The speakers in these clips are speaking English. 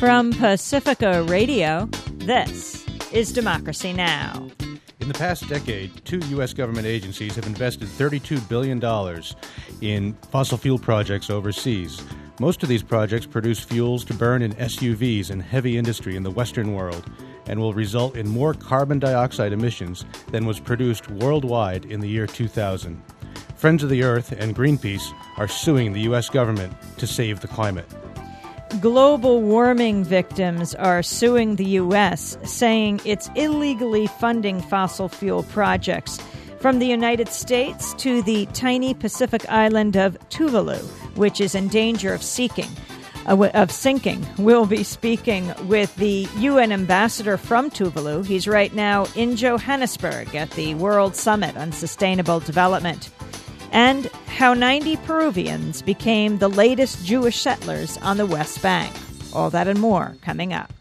From Pacifica Radio, this is Democracy Now! In the past decade, 2 U.S. government agencies have invested $32 billion in fossil fuel projects overseas. Most of these projects produce fuels to burn in SUVs and heavy industry in the Western world and will result in more carbon dioxide emissions than was produced worldwide in the year 2000. Friends of the Earth and Greenpeace are suing the U.S. government to save the climate. Global warming victims are suing the U.S., saying it's illegally funding fossil fuel projects. From the United States to the tiny Pacific island of Tuvalu, which is in danger of sinking. We'll be speaking with the UN ambassador from Tuvalu. He's right now in Johannesburg at the World Summit on Sustainable Development. And how 90 Peruvians became the latest Jewish settlers on the West Bank. All that and more coming up.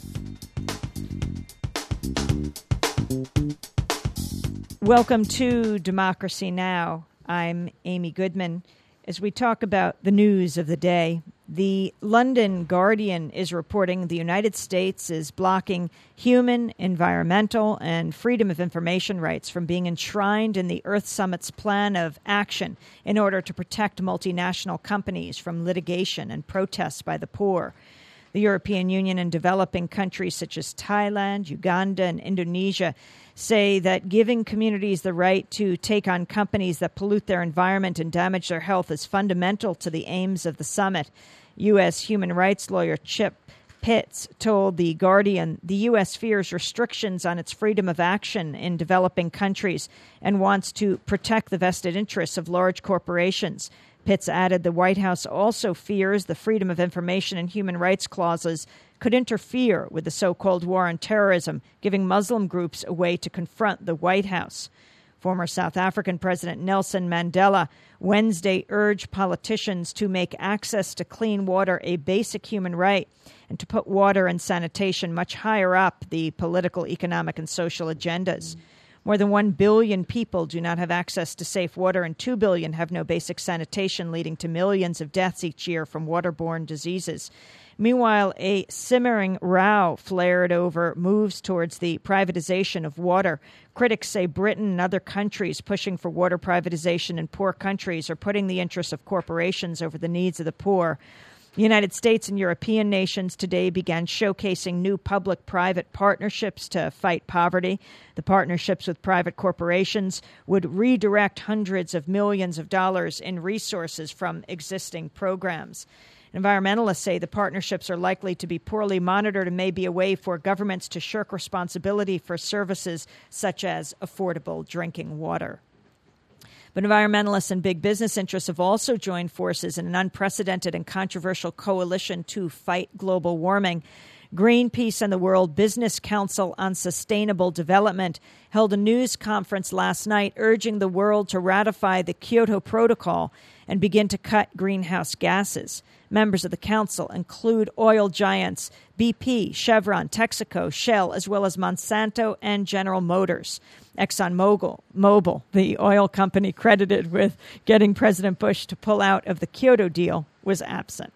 Welcome to Democracy Now! I'm Amy Goodman. As we talk about the news of the day, the London Guardian is reporting the United States is blocking human, environmental, and freedom of information rights from being enshrined in the Earth Summit's plan of action in order to protect multinational companies from litigation and protests by the poor. The European Union and developing countries such as Thailand, Uganda, and Indonesia say that giving communities the right to take on companies that pollute their environment and damage their health is fundamental to the aims of the summit. U.S. human rights lawyer Chip Pitts told The Guardian the U.S. fears restrictions on its freedom of action in developing countries and wants to protect the vested interests of large corporations. Pitts added the White House also fears the freedom of information and human rights clauses could interfere with the so-called war on terrorism, giving Muslim groups a way to confront the White House. Former South African President Nelson Mandela Wednesday urged politicians to make access to clean water a basic human right and to put water and sanitation much higher up the political, economic, and social agendas. More than 1 billion people do not have access to safe water, and 2 billion have no basic sanitation, leading to millions of deaths each year from waterborne diseases. Meanwhile, a simmering row flared over moves towards the privatization of water. Critics say Britain and other countries pushing for water privatization in poor countries are putting the interests of corporations over the needs of the poor. The United States and European nations today began showcasing new public-private partnerships to fight poverty. The partnerships with private corporations would redirect hundreds of millions of dollars in resources from existing programs. Environmentalists say the partnerships are likely to be poorly monitored and may be a way for governments to shirk responsibility for services such as affordable drinking water. But environmentalists and big business interests have also joined forces in an unprecedented and controversial coalition to fight global warming. Greenpeace and the World Business Council on Sustainable Development held a news conference last night urging the world to ratify the Kyoto Protocol and begin to cut greenhouse gases. Members of the council include oil giants BP, Chevron, Texaco, Shell, as well as Monsanto and General Motors. ExxonMobil, the oil company credited with getting President Bush to pull out of the Kyoto deal, was absent.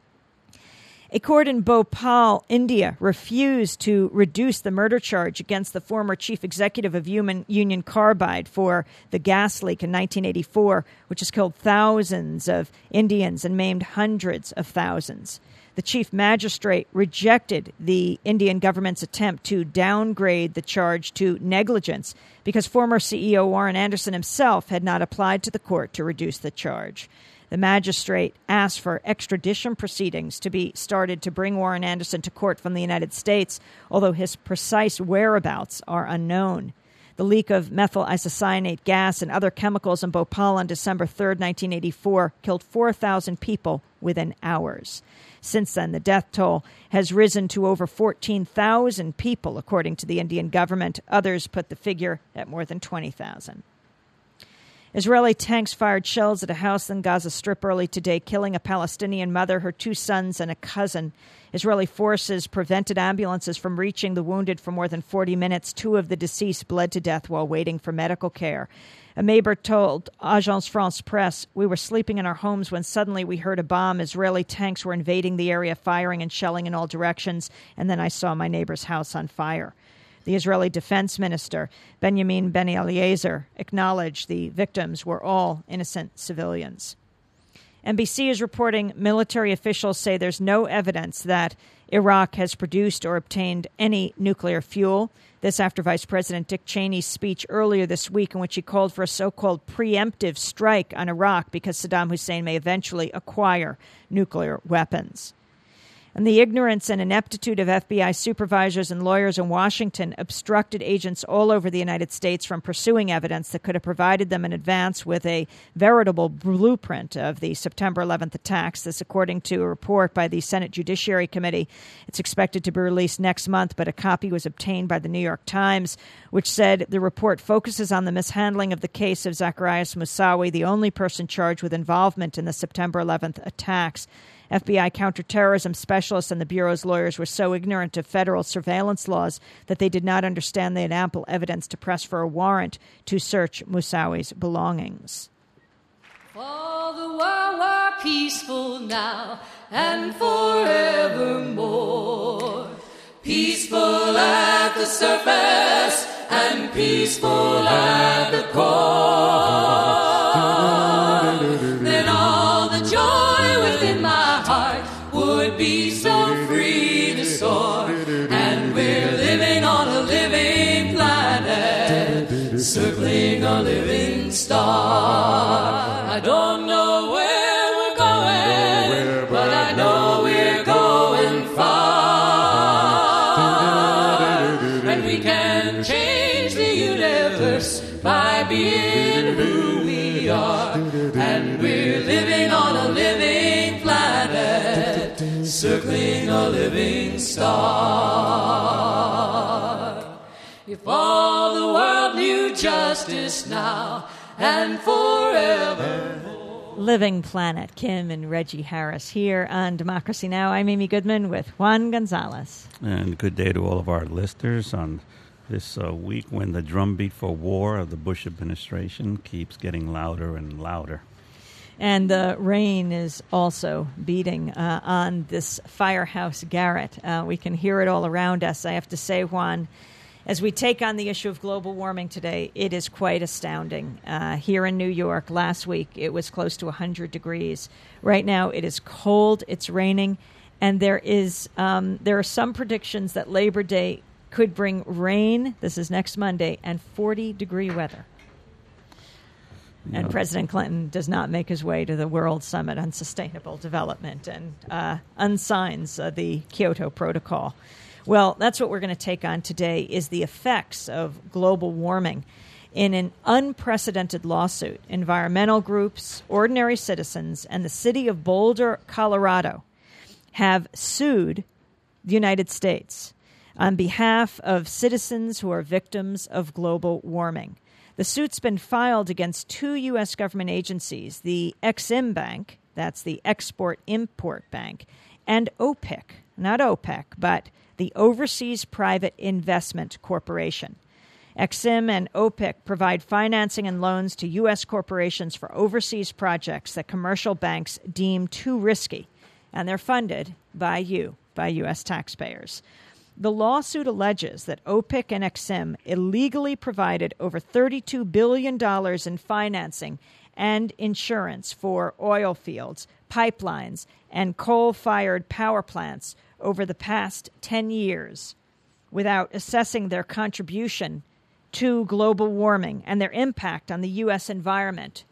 A court in Bhopal, India, refused to reduce the murder charge against the former chief executive of Union Carbide for the gas leak in 1984, which has killed thousands of Indians and maimed hundreds of thousands. The chief magistrate rejected the Indian government's attempt to downgrade the charge to negligence because former CEO Warren Anderson himself had not applied to the court to reduce the charge. The magistrate asked for extradition proceedings to be started to bring Warren Anderson to court from the United States, although his precise whereabouts are unknown. The leak of methyl isocyanate gas and other chemicals in Bhopal on December 3, 1984, killed 4,000 people within hours. Since then, the death toll has risen to over 14,000 people, according to the Indian government. Others put the figure at more than 20,000. Israeli tanks fired shells at a house in Gaza Strip early today, killing a Palestinian mother, her 2 sons, and a cousin. Israeli forces prevented ambulances from reaching the wounded for more than 40 minutes. 2 of the deceased bled to death while waiting for medical care. A neighbor told Agence France Presse, "We were sleeping in our homes when suddenly we heard a bomb. Israeli tanks were invading the area, firing and shelling in all directions, and then I saw my neighbor's house on fire." The Israeli Defense Minister, Benjamin Ben-Eliezer, acknowledged the victims were all innocent civilians. NBC is reporting military officials say there's no evidence that Iraq has produced or obtained any nuclear fuel. This after Vice President Dick Cheney's speech earlier this week in which he called for a so-called preemptive strike on Iraq because Saddam Hussein may eventually acquire nuclear weapons. And the ignorance and ineptitude of FBI supervisors and lawyers in Washington obstructed agents all over the United States from pursuing evidence that could have provided them in advance with a veritable blueprint of the September 11th attacks. This, according to a report by the Senate Judiciary Committee. It's expected to be released next month, but a copy was obtained by the New York Times, which said the report focuses on the mishandling of the case of Zacarias Moussaoui, the only person charged with involvement in the September 11th attacks. FBI counterterrorism specialists and the Bureau's lawyers were so ignorant of federal surveillance laws that they did not understand they had ample evidence to press for a warrant to search Moussaoui's belongings. For the world were peaceful now and forevermore. Peaceful at the surface and peaceful at the core. Then all the joy within my heart would be so free to soar. And we're living on a living planet, circling a living star. I don't know where we're going, but I know we're going far. And we can change the universe by being who we are. And we're living on a living planet, circling a living star. If all the world knew justice now and forever. Living Planet, Kim and Reggie Harris here on Democracy Now! I'm Amy Goodman with Juan Gonzalez. And good day to all of our listeners on this week when the drumbeat for war of the Bush administration keeps getting louder and louder. And the rain is also beating on this firehouse garret. We can hear it all around us. I have to say, Juan, as we take on the issue of global warming today, it is quite astounding. Here in New York last week, it was close to 100 degrees. Right now, it is cold, it's raining, and there are some predictions that Labor Day could bring rain, this is next Monday, and 40-degree weather. Yeah. And President Clinton does not make his way to the World Summit on Sustainable Development and unsigns the Kyoto Protocol. Well, that's what we're going to take on today is the effects of global warming. In an unprecedented lawsuit, environmental groups, ordinary citizens, and the city of Boulder, Colorado have sued the United States on behalf of citizens who are victims of global warming. The suit's been filed against 2 U.S. government agencies, the Exim Bank, that's the Export-Import Bank, and OPIC, not OPEC, but the Overseas Private Investment Corporation. Exim and OPIC provide financing and loans to U.S. corporations for overseas projects that commercial banks deem too risky, and they're funded by U.S. taxpayers. The lawsuit alleges that OPIC and Exim illegally provided over $32 billion in financing and insurance for oil fields, pipelines, and coal-fired power plants over the past 10 years without assessing their contribution to global warming and their impact on the U.S. environment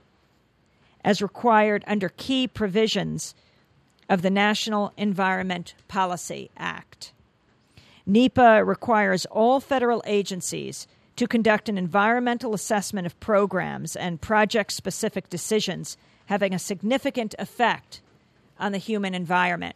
as required under key provisions of the National Environment Policy Act. NEPA requires all federal agencies to conduct an environmental assessment of programs and project-specific decisions having a significant effect on the human environment.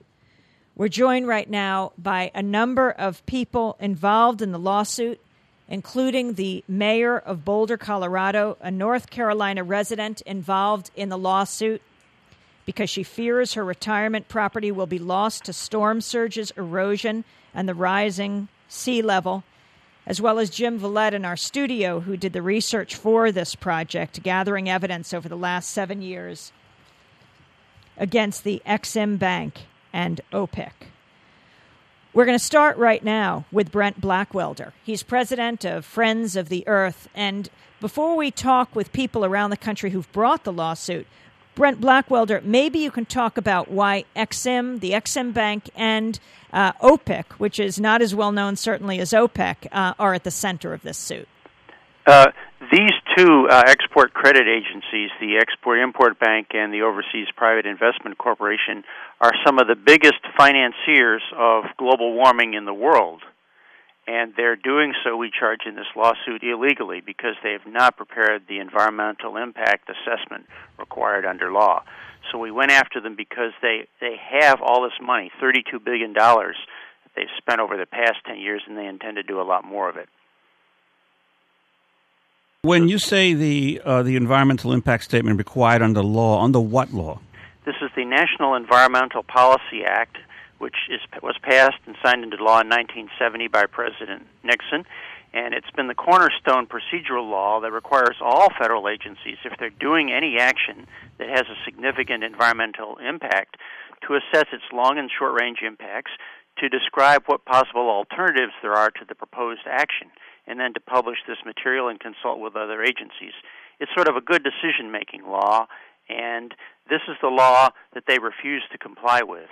We're joined right now by a number of people involved in the lawsuit, including the mayor of Boulder, Colorado, a North Carolina resident involved in the lawsuit because she fears her retirement property will be lost to storm surges, erosion, and the rising sea level, as well as Jim Vallette in our studio, who did the research for this project, gathering evidence over the last 7 years against the Ex-Im Bank and OPIC. We're going to start right now with Brent Blackwelder. He's president of Friends of the Earth. And before we talk with people around the country who've brought the lawsuit, Brent Blackwelder, maybe you can talk about why Ex-Im, the Ex-Im Bank, and OPIC, which is not as well known certainly as OPEC, are at the center of this suit. These two export credit agencies, the Export-Import Bank and the Overseas Private Investment Corporation, are some of the biggest financiers of global warming in the world. And they're doing so, we charge in this lawsuit, illegally because they have not prepared the environmental impact assessment required under law. So we went after them because they have all this money, $32 billion that they've spent over the past 10 years, and they intend to do a lot more of it. When you say the environmental impact statement required under law, under what law? This is the National Environmental Policy Act, which was passed and signed into law in 1970 by President Nixon, and it's been the cornerstone procedural law that requires all federal agencies, if they're doing any action that has a significant environmental impact, to assess its long and short-range impacts, to describe what possible alternatives there are to the proposed action, and then to publish this material and consult with other agencies. It's sort of a good decision-making law, and this is the law that they refuse to comply with.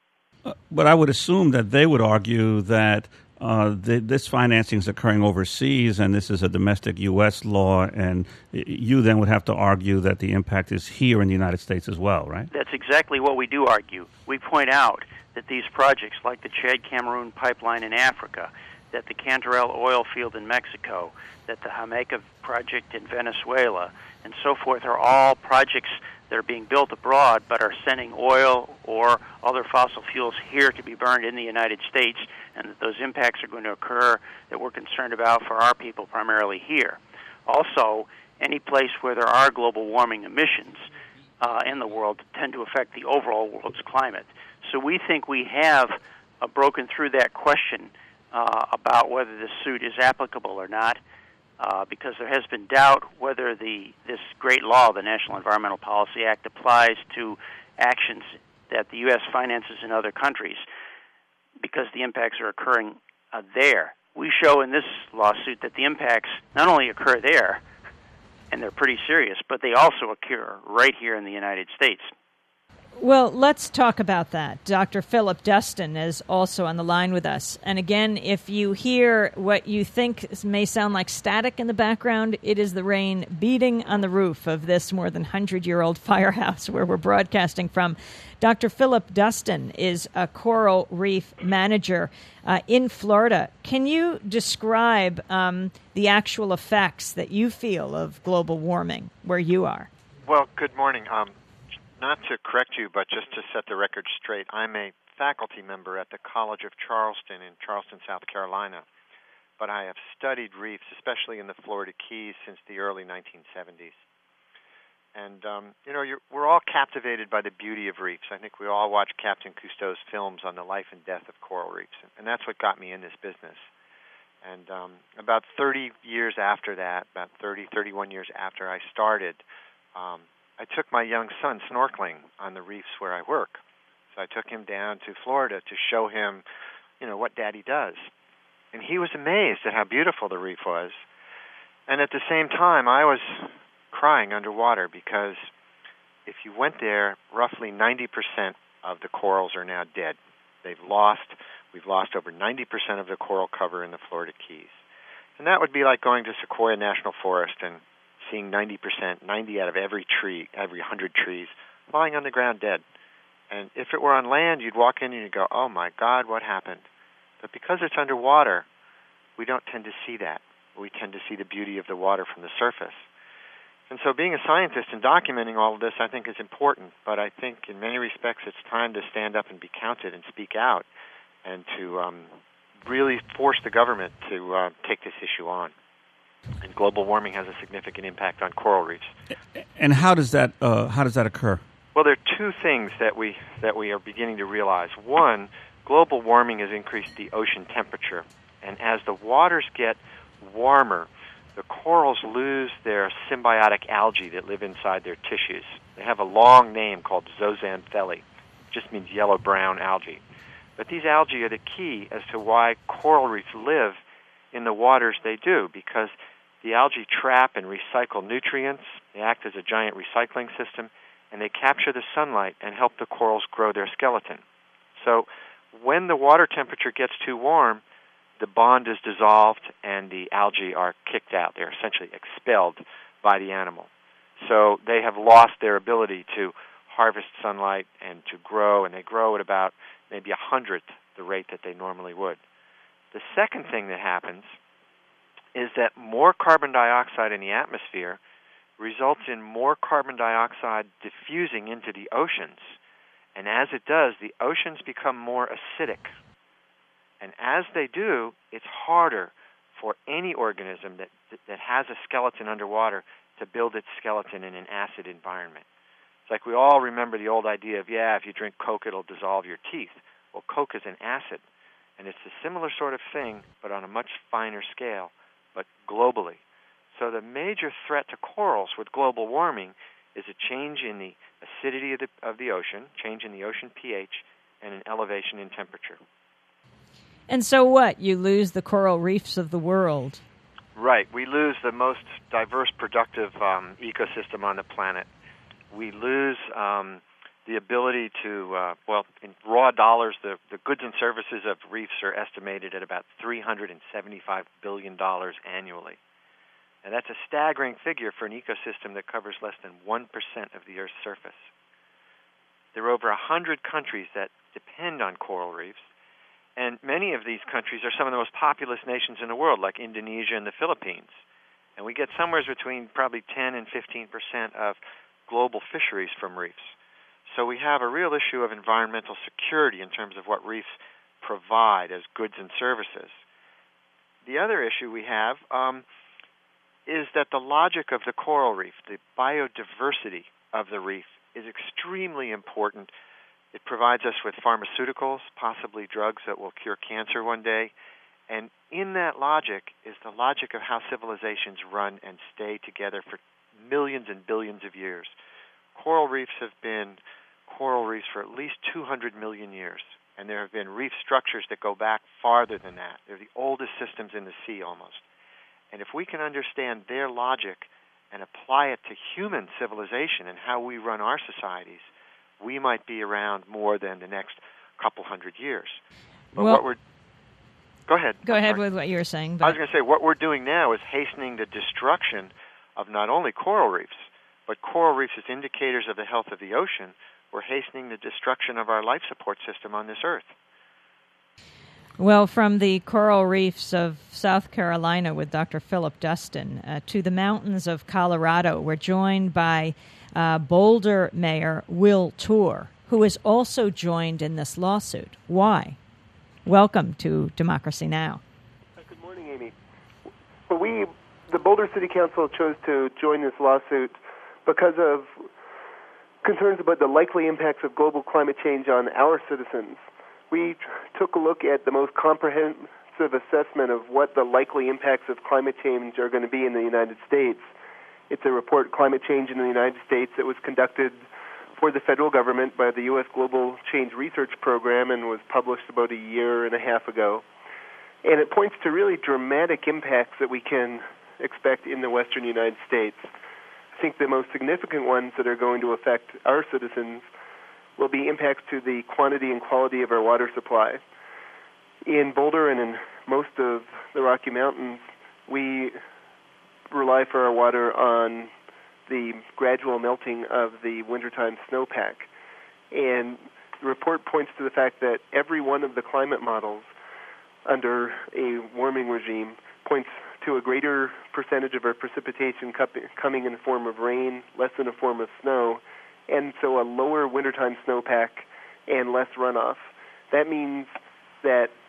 But I would assume that they would argue that this financing is occurring overseas and this is a domestic U.S. law, and you then would have to argue that the impact is here in the United States as well, right? That's exactly what we do argue. We point out that these projects, like the Chad-Cameroon pipeline in Africa, that the Cantarell oil field in Mexico, that the Jamaica project in Venezuela, and so forth, are all projects that are being built abroad but are sending oil or other fossil fuels here to be burned in the United States, and that those impacts are going to occur that we're concerned about for our people primarily here. Also, any place where there are global warming emissions in the world tend to affect the overall world's climate. So we think we have broken through that question about whether this suit is applicable or not, because there has been doubt whether this great law, the National Environmental Policy Act, applies to actions that the U.S. finances in other countries, because the impacts are occurring there. We show in this lawsuit that the impacts not only occur there, and they're pretty serious, but they also occur right here in the United States. Well, let's talk about that. Dr. Philip Dustin is also on the line with us. And again, if you hear what you think may sound like static in the background, it is the rain beating on the roof of this more than 100-year-old firehouse where we're broadcasting from. Dr. Philip Dustin is a coral reef manager in Florida. Can you describe the actual effects that you feel of global warming where you are? Well, good morning. Not to correct you, but just to set the record straight, I'm a faculty member at the College of Charleston in Charleston, South Carolina. But I have studied reefs, especially in the Florida Keys, since the early 1970s. And, we're all captivated by the beauty of reefs. I think we all watch Captain Cousteau's films on the life and death of coral reefs, and that's what got me in this business. And about 30 years after that, about 31 years after I started, I took my young son snorkeling on the reefs where I work. So I took him down to Florida to show him, what Daddy does. And he was amazed at how beautiful the reef was. And at the same time, I was crying underwater because if you went there, roughly 90% of the corals are now dead. We've lost over 90% of the coral cover in the Florida Keys. And that would be like going to Sequoia National Forest and seeing 90% out of every 100 trees, lying on the ground dead. And if it were on land, you'd walk in and you'd go, oh my God, what happened? But because it's underwater, we don't tend to see that. We tend to see the beauty of the water from the surface. And so being a scientist and documenting all of this, I think, is important. But I think in many respects it's time to stand up and be counted and speak out and to really forced the government to take this issue on. And global warming has a significant impact on coral reefs. And how does that occur? Well, there are two things that we are beginning to realize. One, global warming has increased the ocean temperature, and as the waters get warmer, the corals lose their symbiotic algae that live inside their tissues. They have a long name called zooxanthellae. It just means yellow-brown algae. But these algae are the key as to why coral reefs live in the waters they do, because the algae trap and recycle nutrients. They act as a giant recycling system, and they capture the sunlight and help the corals grow their skeleton. So when the water temperature gets too warm, the bond is dissolved and the algae are kicked out. They're essentially expelled by the animal. So they have lost their ability to harvest sunlight and to grow, and they grow at about maybe 100th the rate that they normally would. The second thing that happens is that more carbon dioxide in the atmosphere results in more carbon dioxide diffusing into the oceans. And as it does, the oceans become more acidic. And as they do, it's harder for any organism that has a skeleton underwater to build its skeleton in an acid environment. It's like we all remember the old idea of, if you drink Coke, it'll dissolve your teeth. Well, Coke is an acid, and it's a similar sort of thing, but on a much finer scale, but globally. So the major threat to corals with global warming is a change in the acidity of the ocean, change in the ocean pH, and an elevation in temperature. And so what? You lose the coral reefs of the world. Right. We lose the most diverse, productive ecosystem on the planet. We lose the ability to, in raw dollars, the goods and services of reefs are estimated at about $375 billion annually. And that's a staggering figure for an ecosystem that covers less than 1% of the Earth's surface. There are over 100 countries that depend on coral reefs, and many of these countries are some of the most populous nations in the world, like Indonesia and the Philippines. And we get somewhere between probably 10 and 15% of global fisheries from reefs. So we have a real issue of environmental security in terms of what reefs provide as goods and services. The other issue we have is that the logic of the coral reef, the biodiversity of the reef, is extremely important. It provides us with pharmaceuticals, possibly drugs that will cure cancer one day. And in that logic is the logic of how civilizations run and stay together for millions and billions of years. Coral reefs have been coral reefs for at least 200 million years. And there have been reef structures that go back farther than that. They're the oldest systems in the sea almost. And if we can understand their logic and apply it to human civilization and how we run our societies, we might be around more than the next couple hundred years. But Go ahead. Go ahead with what you were saying. I was going to say, what we're doing now is hastening the destruction of not only coral reefs, but coral reefs as indicators of the health of the ocean. We're hastening the destruction of our life support system on this earth. Well, from the coral reefs of South Carolina with Dr. Philip Dustin to the mountains of Colorado, we're joined by Boulder Mayor Will Tour, who is also joined in this lawsuit. Why? Welcome to Democracy Now! Good morning, Amy. Well, the Boulder City Council chose to join this lawsuit because of concerns about the likely impacts of global climate change on our citizens. We took a look at the most comprehensive assessment of what the likely impacts of climate change are going to be in the United States. It's a report, Climate Change in the United States, that was conducted for the federal government by the U.S. Global Change Research Program and was published about a year and a half ago. And it points to really dramatic impacts that we can expect in the western United States. I think the most significant ones that are going to affect our citizens will be impacts to the quantity and quality of our water supply. In Boulder and in most of the Rocky Mountains, we rely for our water on the gradual melting of the wintertime snowpack. And the report points to the fact that every one of the climate models under a warming regime points to a greater percentage of our precipitation coming in the form of rain, less in the form of snow, and so a lower wintertime snowpack and less runoff. That means that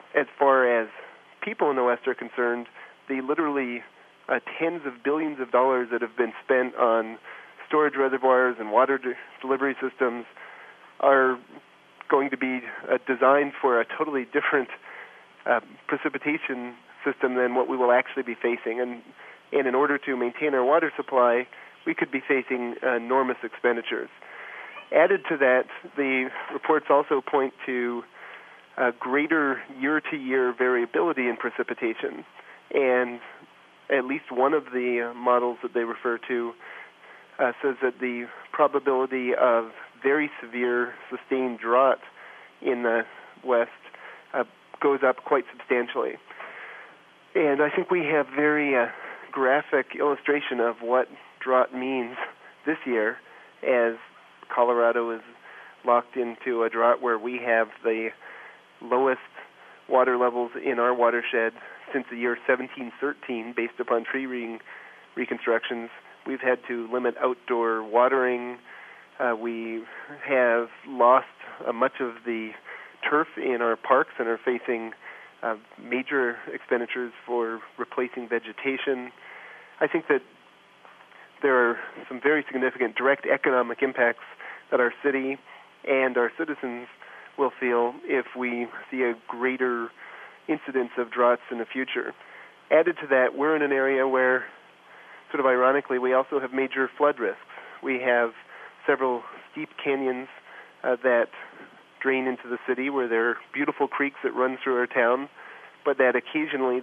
as far as people in the West are concerned, the literally tens of billions of dollars that have been spent on storage reservoirs and water delivery systems are going to be designed for a totally different precipitation system than what we will actually be facing. And in order to maintain our water supply, we could be facing enormous expenditures. Added to that, the reports also point to greater year-to-year variability in precipitation. And at least one of the models that they refer to says that the probability of very severe sustained drought in the West goes up quite substantially. And I think we have very graphic illustration of what drought means this year, as Colorado is locked into a drought where we have the lowest water levels in our watershed since the year 1713 based upon tree reconstructions. We've had to limit outdoor watering. We have lost much of the turf in our parks and are facing major expenditures for replacing vegetation. I think that there are some very significant direct economic impacts that our city and our citizens will feel if we see a greater incidence of droughts in the future. Added to that, we're in an area where, sort of ironically, we also have major flood risks. We have several steep canyons that drain into the city where there are beautiful creeks that run through our town, but that occasionally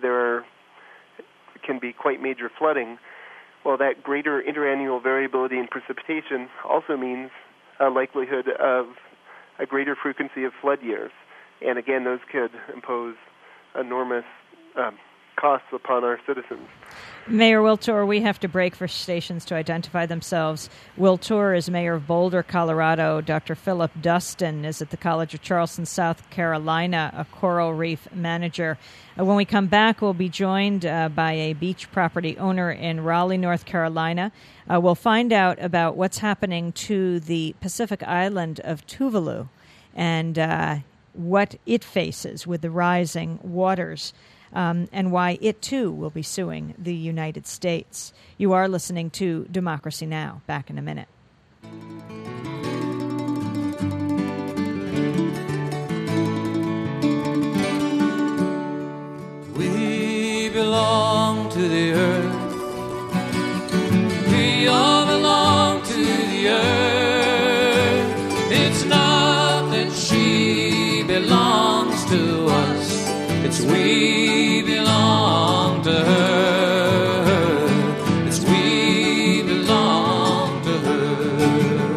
can be quite major flooding. Well, that greater interannual variability in precipitation also means a likelihood of a greater frequency of flood years. And again, those could impose enormous costs upon our citizens. Mayor Wiltor, we have to break for stations to identify themselves. Wiltor is mayor of Boulder, Colorado. Dr. Philip Dustin is at the College of Charleston, South Carolina, a coral reef manager. When we come back, we'll be joined by a beach property owner in Raleigh, North Carolina. We'll find out about what's happening to the Pacific island of Tuvalu and what it faces with the rising waters. And why it, too, will be suing the United States. You are listening to Democracy Now! Back in a minute. We belong to the earth. We all belong to the earth. It's not that she belongs to us. It's we belong to her. It's we belong to her.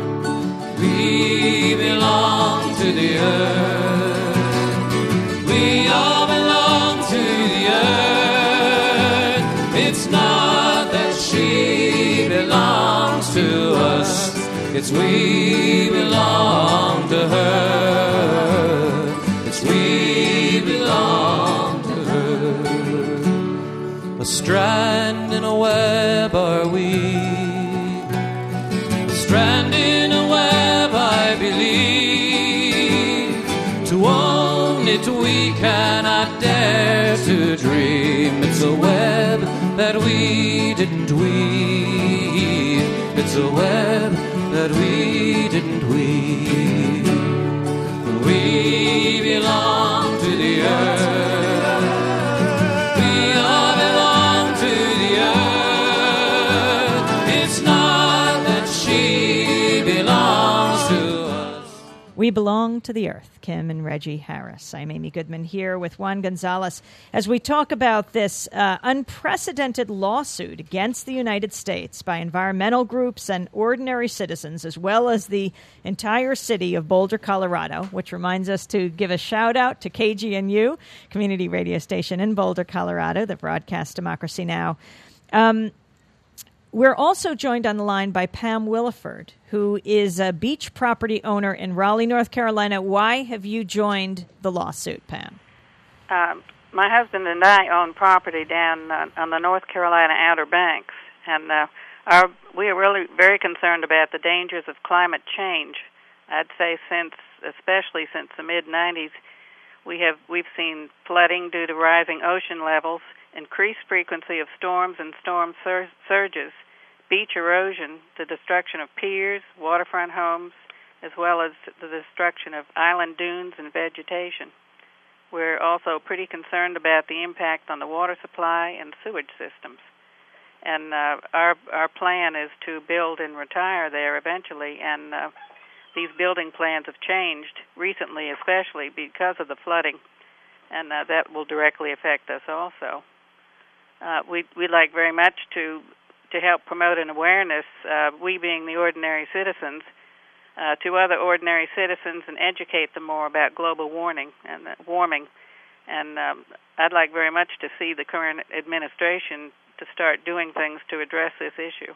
We belong to the earth. We all belong to the earth. It's not that she belongs to us. It's we belong to her. It's we belong to her. A strand in a web are we. A strand in a web I believe. To own it we cannot dare to dream. It's a web that we didn't weave. It's a web that we didn't weave. We belong to the earth. We all belong to the earth. It's not that she belongs to us. We belong to the earth. Kim and Reggie Harris. I'm Amy Goodman here with Juan Gonzalez as we talk about this unprecedented lawsuit against the United States by environmental groups and ordinary citizens, as well as the entire city of Boulder, Colorado, which reminds us to give a shout out to KGNU, community radio station in Boulder, Colorado, that broadcasts Democracy Now! We're also joined on the line by Pam Williford, who is a beach property owner in Raleigh, North Carolina. Why have you joined the lawsuit, Pam? My husband and I own property down on the North Carolina Outer Banks, and we are really very concerned about the dangers of climate change. I'd say especially since the mid-'90s, We've seen flooding due to rising ocean levels, increased frequency of storms and storm surges, beach erosion, the destruction of piers, waterfront homes, as well as the destruction of island dunes and vegetation. We're also pretty concerned about the impact on the water supply and sewage systems. And our plan is to build and retire there eventually, and these building plans have changed recently, especially because of the flooding, and that will directly affect us also. We'd like very much to help promote an awareness, we being the ordinary citizens, to other ordinary citizens and educate them more about global warming. And I'd like very much to see the current administration to start doing things to address this issue.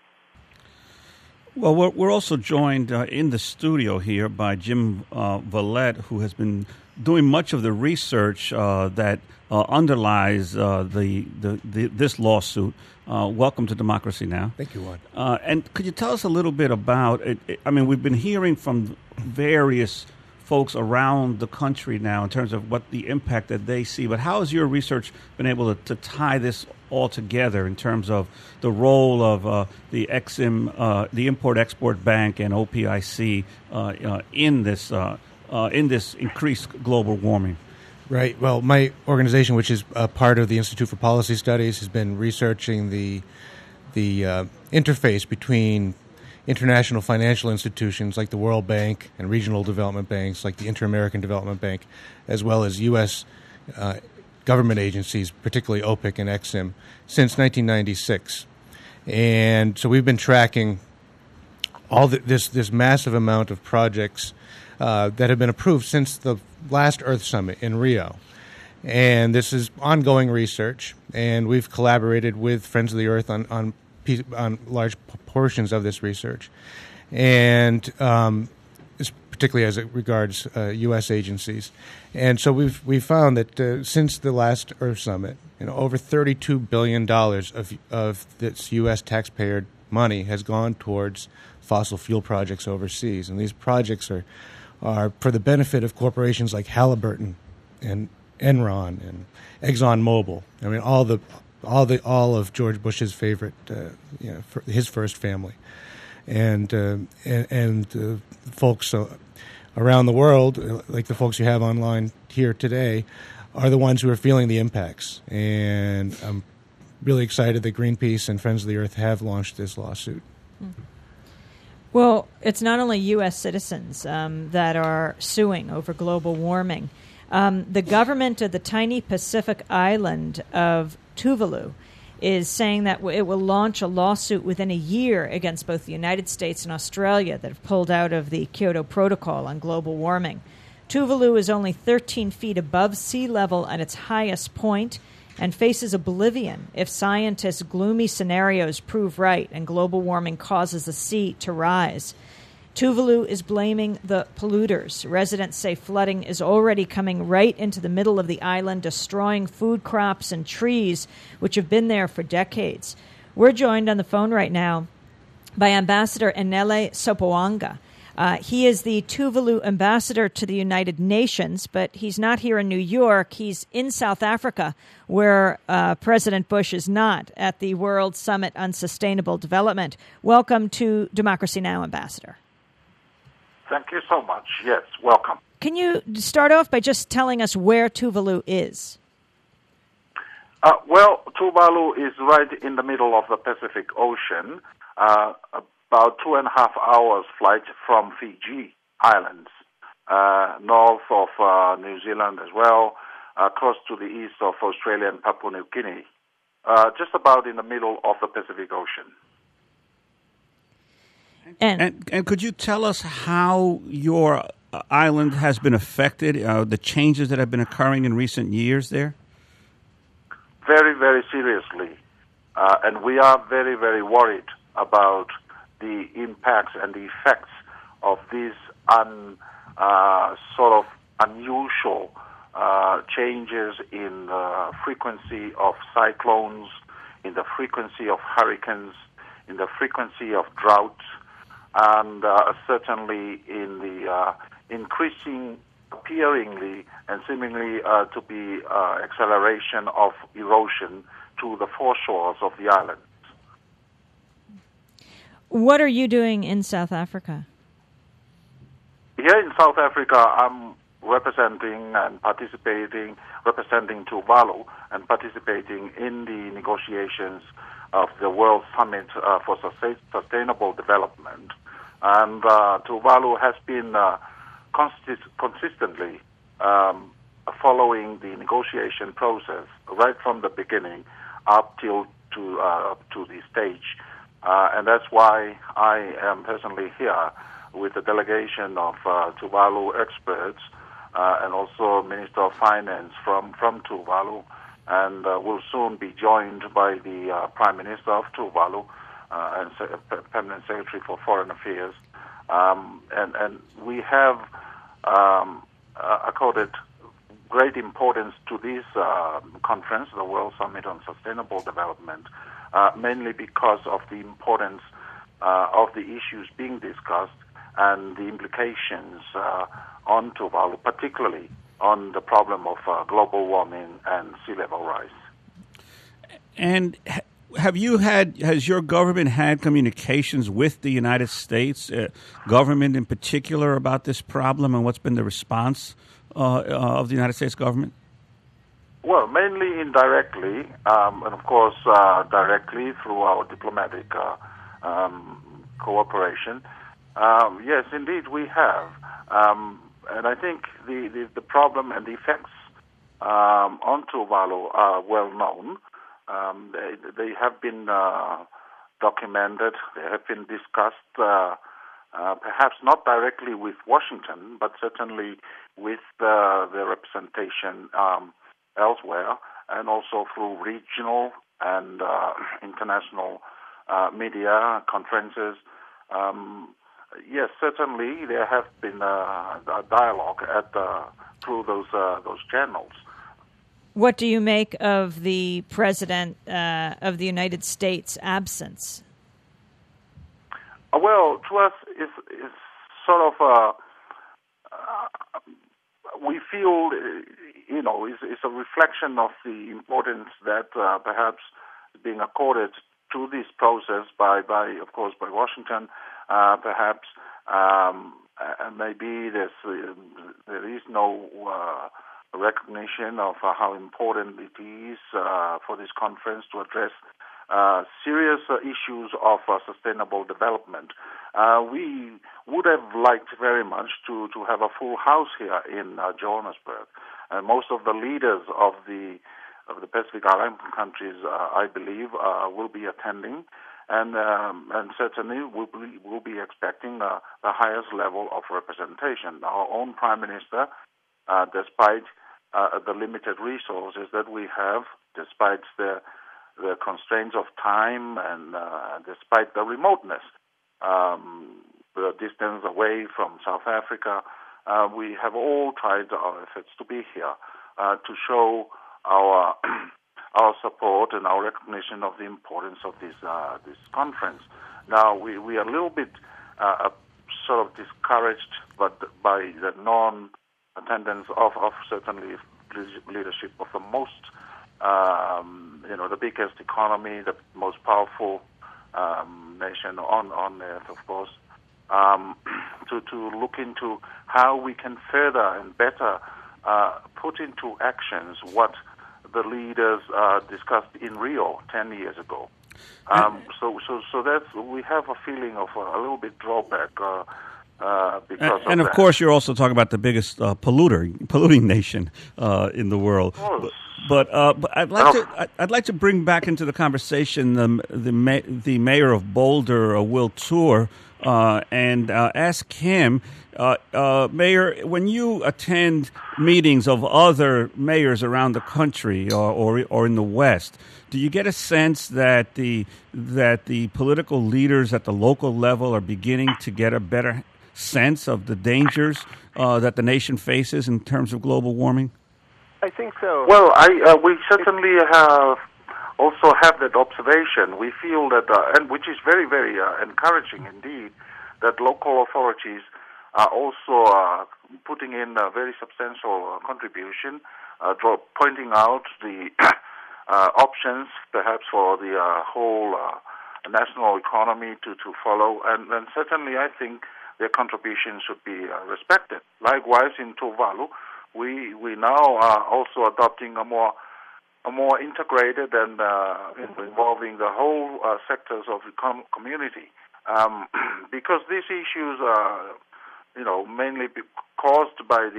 Well, we're also joined in the studio here by Jim Valette, who has been doing much of the research that underlies this lawsuit. Welcome to Democracy Now! Thank you, Juan. And could you tell us a little bit about it? I mean, we've been hearing from various folks around the country now in terms of what the impact that they see, but how has your research been able to tie this all together in terms of the role of the EXIM, the Import-Export Bank, and OPIC in this increased global warming? Right. Well, my organization, which is part of the Institute for Policy Studies, has been researching the interface between international financial institutions like the World Bank and regional development banks like the Inter-American Development Bank, as well as U.S. Government agencies, particularly OPIC and EXIM, since 1996. And so we've been tracking all this massive amount of projects that have been approved since the last Earth Summit in Rio. And this is ongoing research, and we've collaborated with Friends of the Earth on large portions of this research, and particularly as it regards U.S. agencies. And so we've found that since the last Earth Summit, over $32 billion of this U.S. taxpayer money has gone towards fossil fuel projects overseas, and these projects are for the benefit of corporations like Halliburton and Enron and ExxonMobil. I mean, all of George Bush's favorite, for his first family, and folks around the world, like the folks you have online here today, are the ones who are feeling the impacts. And I'm really excited that Greenpeace and Friends of the Earth have launched this lawsuit. Well, it's not only U.S. citizens that are suing over global warming. The government of the tiny Pacific island of Tuvalu is saying that it will launch a lawsuit within a year against both the United States and Australia that have pulled out of the Kyoto Protocol on global warming. Tuvalu is only 13 feet above sea level at its highest point and faces oblivion if scientists' gloomy scenarios prove right and global warming causes the sea to rise. Tuvalu is blaming the polluters. Residents say flooding is already coming right into the middle of the island, destroying food crops and trees, which have been there for decades. We're joined on the phone right now by Ambassador Enele Sopoanga. He is the Tuvalu ambassador to the United Nations, but he's not here in New York. He's in South Africa, where President Bush is not, at the World Summit on Sustainable Development. Welcome to Democracy Now!, Ambassador. Thank you so much. Yes, welcome. Can you start off by just telling us where Tuvalu is? Well, Tuvalu is right in the middle of the Pacific Ocean, about 2.5 hours flight from Fiji Islands, north of New Zealand as well, close to the east of Australia and Papua New Guinea, just about in the middle of the Pacific Ocean. And could you tell us how your island has been affected, the changes that have been occurring in recent years there? Very, very seriously. And we are very, very worried about the impacts and the effects of these sort of unusual changes in the frequency of cyclones, in the frequency of hurricanes, in the frequency of droughts, and certainly in the increasing appearingly and seemingly to be acceleration of erosion to the foreshores of the islands. What are you doing in South Africa? Here in South Africa, I'm representing Tuvalu and participating in the negotiations of the World Summit for Sustainable Development. And Tuvalu has been consistently following the negotiation process right from the beginning up to the stage. And that's why I am personally here with a delegation of Tuvalu experts and also Minister of Finance from Tuvalu, and will soon be joined by the Prime Minister of Tuvalu and Permanent Secretary for Foreign Affairs. And we have accorded great importance to this conference, the World Summit on Sustainable Development, mainly because of the importance of the issues being discussed and the implications on Tuvalu, particularly on the problem of global warming and sea level rise. And has your government had communications with the United States government in particular about this problem, and what's been the response of the United States government? Well, mainly indirectly, and of course directly through our diplomatic cooperation. Yes, indeed, we have. And I think the problem and the effects on Tuvalu are well known. They have been documented, they have been discussed, perhaps not directly with Washington, but certainly with the representation elsewhere, and also through regional and international media conferences. Yes, certainly there have been a dialogue through those channels. What do you make of the President of the United States' absence? Well, to us, it's sort of we feel, it's a reflection of the importance that perhaps is being accorded to this process by Washington. Perhaps maybe there is no recognition of how important it is for this conference to address serious issues of sustainable development. We would have liked very much to have a full house here in Johannesburg. Most of the leaders of the Pacific Island countries, I believe, will be attending, and certainly we'll be expecting the highest level of representation. Our own Prime Minister, despite the limited resources that we have, despite the constraints of time, and despite the remoteness, the distance away from South Africa, we have all tried our efforts to be here to show our support and our recognition of the importance of this conference. Now we are a little bit sort of discouraged, but by the non-attendance of certainly leadership of the most the biggest economy, the most powerful nation on earth, of course, to look into how we can further and better put into actions what the leaders discussed in Rio 10 years ago. So that's, we have a feeling of a little bit drawback because and of course, you're also talking about the biggest polluting nation in the world. But I'd like to bring back into the conversation the mayor of Boulder, Will Tour, and ask him, Mayor, when you attend meetings of other mayors around the country or in the West, do you get a sense that the political leaders at the local level are beginning to get a better sense of the dangers that the nation faces in terms of global warming? I think so. Well, we certainly also have that observation. We feel that, and which is very, very encouraging indeed, that local authorities are also putting in a very substantial contribution, pointing out the options perhaps for the whole national economy to follow. And certainly I think their contribution should be respected. Likewise, in Tuvalu, we now are also adopting a more integrated and involving the whole sectors of the community, because these issues are, mainly caused by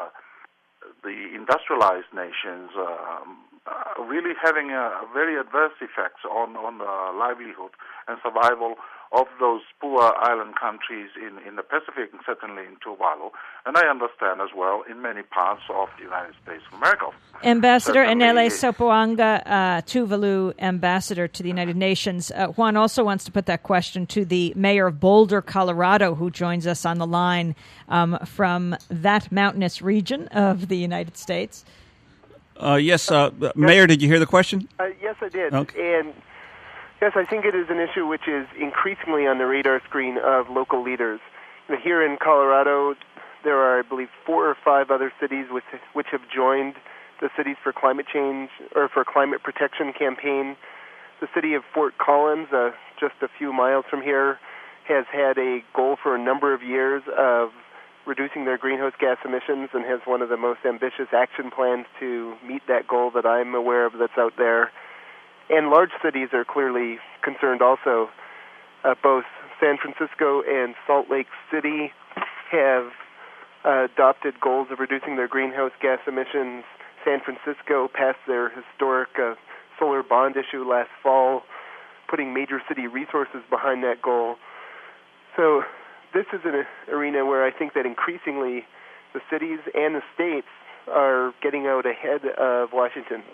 the industrialized nations, really having a very adverse effects on the livelihood and survival of those poor island countries in the Pacific, and certainly in Tuvalu, and I understand as well in many parts of the United States of America. Ambassador Enele Sopoanga, Tuvalu ambassador to the United Nations. Juan also wants to put that question to the mayor of Boulder, Colorado, who joins us on the line from that mountainous region of the United States. Yes, Mayor, did you hear the question? Yes, I did. Okay. And yes, I think it is an issue which is increasingly on the radar screen of local leaders. Here in Colorado, there are, I believe, 4 or 5 other cities which have joined the Cities for Climate Change or for Climate Protection campaign. The city of Fort Collins, just a few miles from here, has had a goal for a number of years of reducing their greenhouse gas emissions and has one of the most ambitious action plans to meet that goal that I'm aware of that's out there. And large cities are clearly concerned also. Both San Francisco and Salt Lake City have adopted goals of reducing their greenhouse gas emissions. San Francisco passed their historic solar bond issue last fall, putting major city resources behind that goal. So this is an arena where I think that increasingly the cities and the states are getting out ahead of Washington.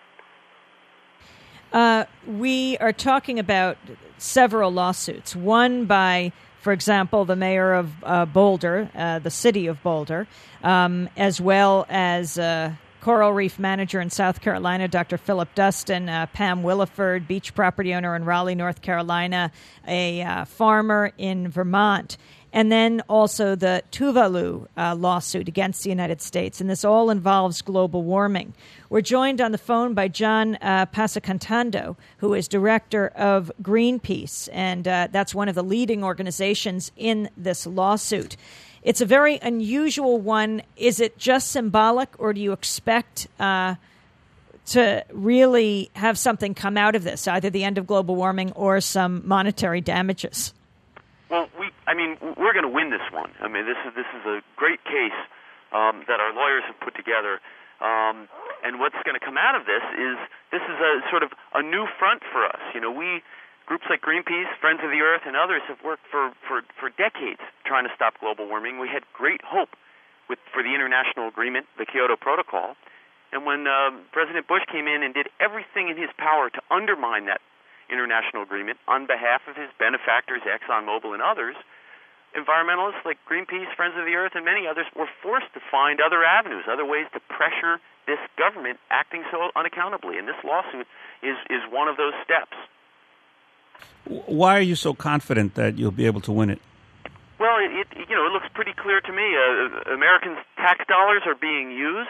We are talking about several lawsuits. One by, for example, the mayor of Boulder, the city of Boulder, as well as Coral Reef manager in South Carolina, Dr. Philip Dustin, Pam Williford, beach property owner in Raleigh, North Carolina, a farmer in Vermont, and then also the Tuvalu lawsuit against the United States. And this all involves global warming. We're joined on the phone by John Pasacantando, who is director of Greenpeace, and that's one of the leading organizations in this lawsuit. It's a very unusual one. Is it just symbolic, or do you expect to really have something come out of this, either the end of global warming or some monetary damages? Well, we're going to win this one. I mean, this is a great case that our lawyers have put together. And what's going to come out of this is a sort of a new front for us. Groups like Greenpeace, Friends of the Earth, and others have worked for decades trying to stop global warming. We had great hope for the international agreement, the Kyoto Protocol. And when President Bush came in and did everything in his power to undermine that international agreement on behalf of his benefactors, ExxonMobil and others, environmentalists like Greenpeace, Friends of the Earth, and many others were forced to find other avenues, other ways to pressure this government acting so unaccountably. And this lawsuit is one of those steps. Why are you so confident that you'll be able to win it? Well, it looks pretty clear to me. Americans' tax dollars are being used.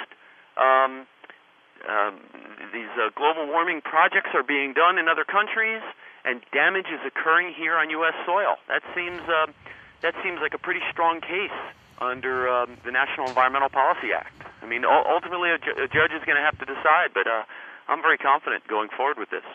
These global warming projects are being done in other countries, and damage is occurring here on U.S. soil. That seems like a pretty strong case under the National Environmental Policy Act. I mean, ultimately, a judge is going to have to decide, but I'm very confident going forward with this.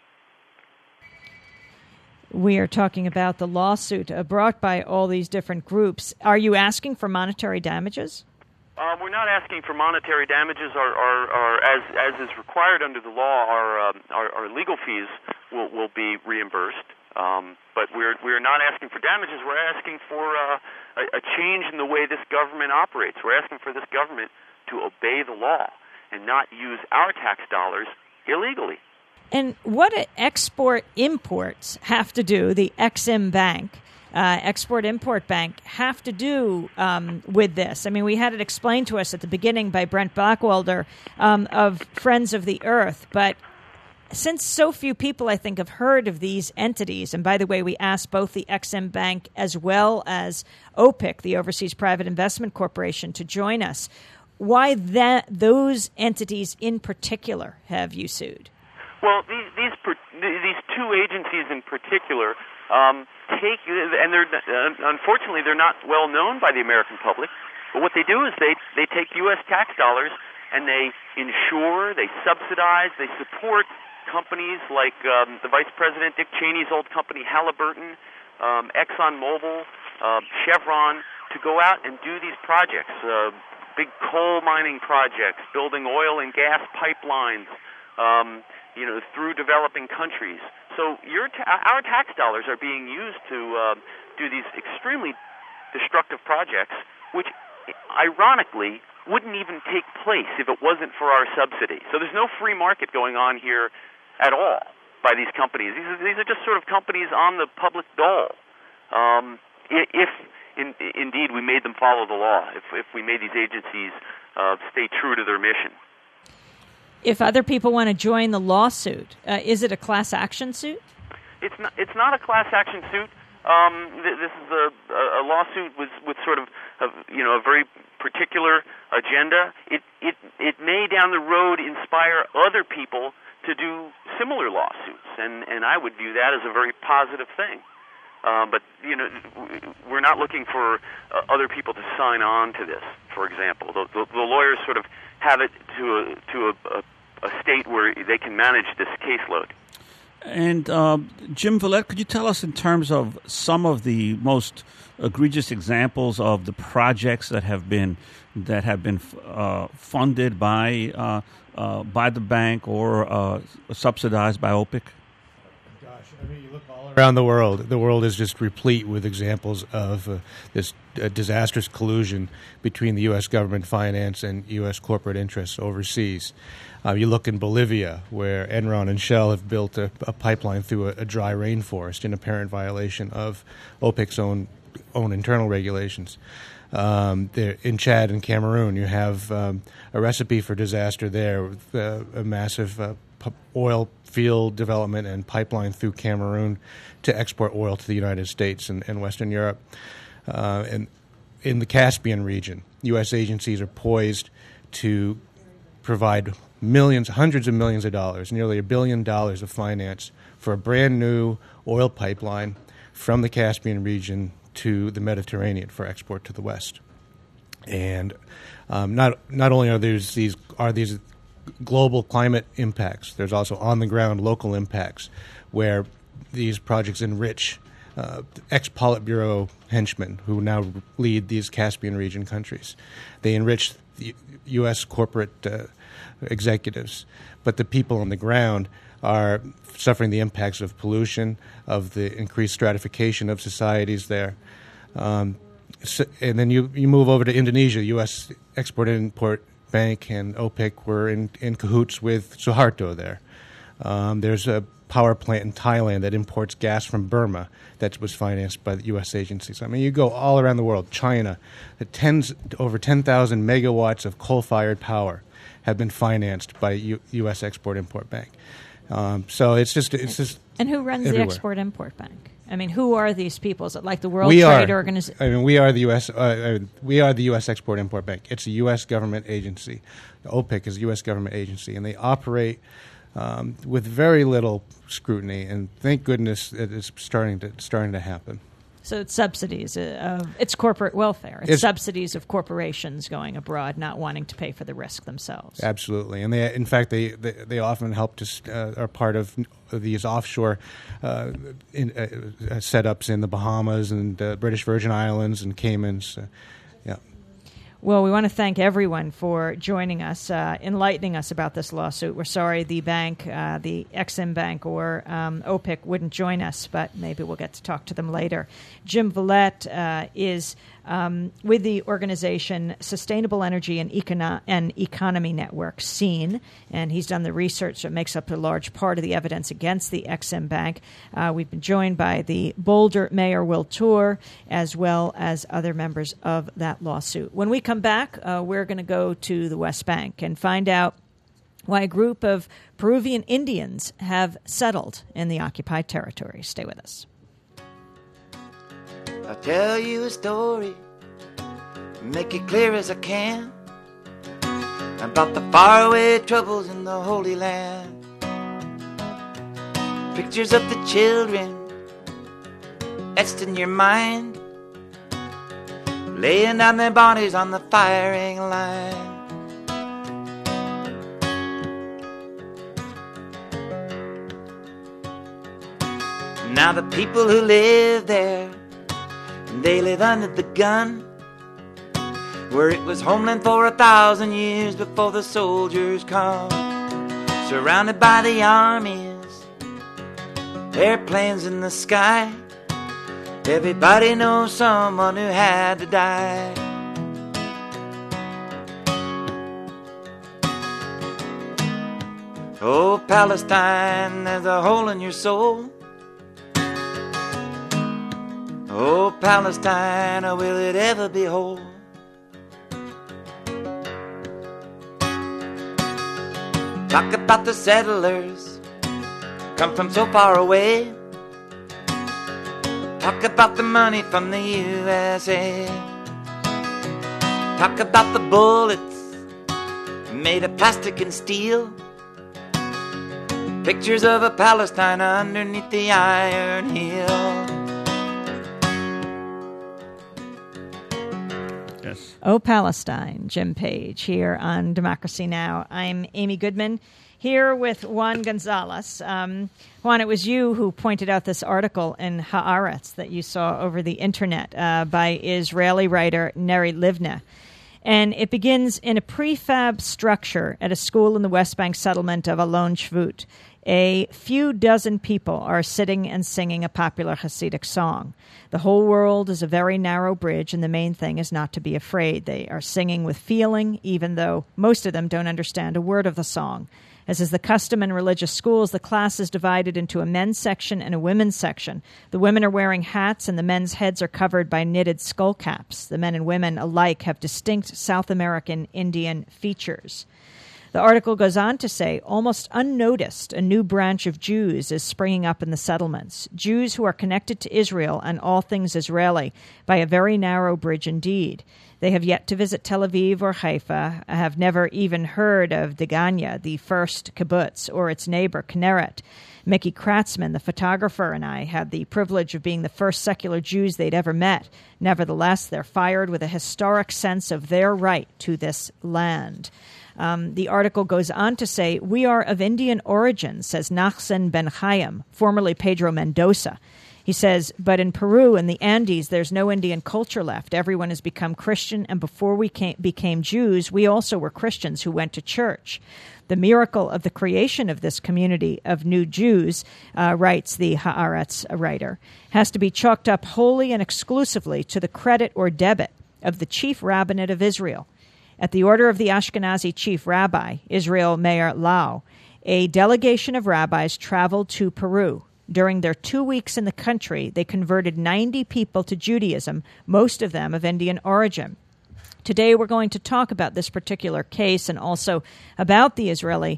We are talking about the lawsuit brought by all these different groups. Are you asking for monetary damages? We're not asking for monetary damages. As is required under the law, our legal fees will be reimbursed. But we're not asking for damages. We're asking for a change in the way this government operates. We're asking for this government to obey the law and not use our tax dollars illegally. And what do export-imports have to do, the Exim Bank, Export-Import Bank, have to do with this? I mean, we had it explained to us at the beginning by Brent Blackwelder of Friends of the Earth, but since so few people, I think, have heard of these entities, and by the way, we asked both the Ex-Im Bank as well as OPIC, the Overseas Private Investment Corporation, to join us. Why those entities in particular have you sued? Well, these two agencies in particular unfortunately they're not well known by the American public. But what they do is they take U.S. tax dollars and they insure, they subsidize, they support companies like the Vice President Dick Cheney's old company Halliburton, ExxonMobil, Chevron, to go out and do these projects, big coal mining projects, building oil and gas pipelines, through developing countries. So our tax dollars are being used to do these extremely destructive projects, which ironically wouldn't even take place if it wasn't for our subsidy. So there's no free market going on here at all by these companies. These are just sort of companies on the public dole. If indeed we made them follow the law, if we made these agencies stay true to their mission. If other people want to join the lawsuit, is it a class action suit? It's not a class action suit. This is a lawsuit with sort of a very particular agenda. It may down the road inspire other people to do similar lawsuits, and I would view that as a very positive thing. But we're not looking for other people to sign on to this. For example, the lawyers sort of have it to a state where they can manage this caseload. And Jim Vallette, could you tell us in terms of some of the most egregious examples of the projects that have been funded by the bank or subsidized by OPIC? Gosh, I mean, you look all around the world. The world is just replete with examples of this disastrous collusion between the U.S. government finance and U.S. corporate interests overseas. You look in Bolivia, where Enron and Shell have built a pipeline through a dry rainforest in apparent violation of OPIC's own internal regulations. In Chad and Cameroon, you have a recipe for disaster there with a massive oil field development and pipeline through Cameroon to export oil to the United States and Western Europe. And in the Caspian region, U.S. agencies are poised to provide hundreds of millions of dollars, nearly $1 billion of finance for a brand new oil pipeline from the Caspian region to the Mediterranean for export to the West. And not only are these global climate impacts, there's also on the ground local impacts where these projects enrich ex-Politburo henchmen who now lead these Caspian region countries. They enrich the U.S. corporate executives, but the people on the ground are suffering the impacts of pollution, of the increased stratification of societies there. And then you move over to Indonesia. U.S. Export-Import Bank and OPIC were in cahoots with Suharto there. There's a power plant in Thailand that imports gas from Burma that was financed by the U.S. agencies. I mean, you go all around the world. China, over 10,000 megawatts of coal-fired power have been financed by U.S. Export-Import Bank. So it's just. And who runs everywhere. the Export-Import Bank? I mean, who are these people? Is it like the World Trade Organization? I mean, we are the U.S. We are the U.S. Export-Import Bank. It's a U.S. government agency. The OPIC is a U.S. government agency, and they operate with very little scrutiny. And thank goodness it's starting to happen. So it's subsidies. It's corporate welfare. It's subsidies of corporations going abroad, not wanting to pay for the risk themselves. Absolutely, and they often help to are part of these offshore setups in the Bahamas and British Virgin Islands and Caymans. Well, we want to thank everyone for joining us, enlightening us about this lawsuit. We're sorry the bank, the Ex-Im Bank or OPIC wouldn't join us, but maybe we'll get to talk to them later. Jim Vallette is with the organization Sustainable Energy and Economy Network, SEEN, and he's done the research that makes up a large part of the evidence against the Ex-Im Bank. We've been joined by the Boulder Mayor, Will Tour, as well as other members of that lawsuit. When we come back, we're going to go to the West Bank and find out why a group of Peruvian Indians have settled in the occupied territory. Stay with us. I'll tell you a story, make it clear as I can, about the faraway troubles in the Holy Land. Pictures of the children etched in your mind, laying down their bodies on the firing line. Now the people who live there, they live under the gun, where it was homeland for 1,000 years before the soldiers come. Surrounded by the armies, airplanes in the sky, everybody knows someone who had to die. Oh, Palestine, there's a hole in your soul. Oh, Palestine, will it ever be whole? Talk about the settlers, come from so far away. Talk about the money from the USA. Talk about the bullets made of plastic and steel. Pictures of a Palestine underneath the iron heel. Yes. Oh, Palestine, Jim Page, here on Democracy Now! I'm Amy Goodman, here with Juan Gonzalez. Juan, it was you who pointed out this article in Haaretz that you saw over the internet by Israeli writer Neri Livna. And it begins in a prefab structure at a school in the West Bank settlement of Alon Shvut. A few dozen people are sitting and singing a popular Hasidic song. The whole world is a very narrow bridge, and the main thing is not to be afraid. They are singing with feeling, even though most of them don't understand a word of the song. As is the custom in religious schools, the class is divided into a men's section and a women's section. The women are wearing hats, and the men's heads are covered by knitted skull caps. The men and women alike have distinct South American Indian features. The article goes on to say, almost unnoticed, a new branch of Jews is springing up in the settlements. Jews who are connected to Israel and all things Israeli by a very narrow bridge indeed. They have yet to visit Tel Aviv or Haifa, have never even heard of Degania, the first kibbutz, or its neighbor, Kinneret. Mickey Kratzman, the photographer, and I had the privilege of being the first secular Jews they'd ever met. Nevertheless, they're fired with a historic sense of their right to this land. The article goes on to say, we are of Indian origin, says Nachsen Ben Chaim, formerly Pedro Mendoza. He says, but in Peru and the Andes, there's no Indian culture left. Everyone has become Christian, and before we became Jews, we also were Christians who went to church. The miracle of the creation of this community of new Jews, writes the Haaretz writer, has to be chalked up wholly and exclusively to the credit or debit of the chief rabbinate of Israel. At the order of the Ashkenazi chief rabbi, Israel Meir Lau, a delegation of rabbis traveled to Peru. During their 2 weeks in the country, they converted 90 people to Judaism, most of them of Indian origin. Today, we're going to talk about this particular case and also about the Israeli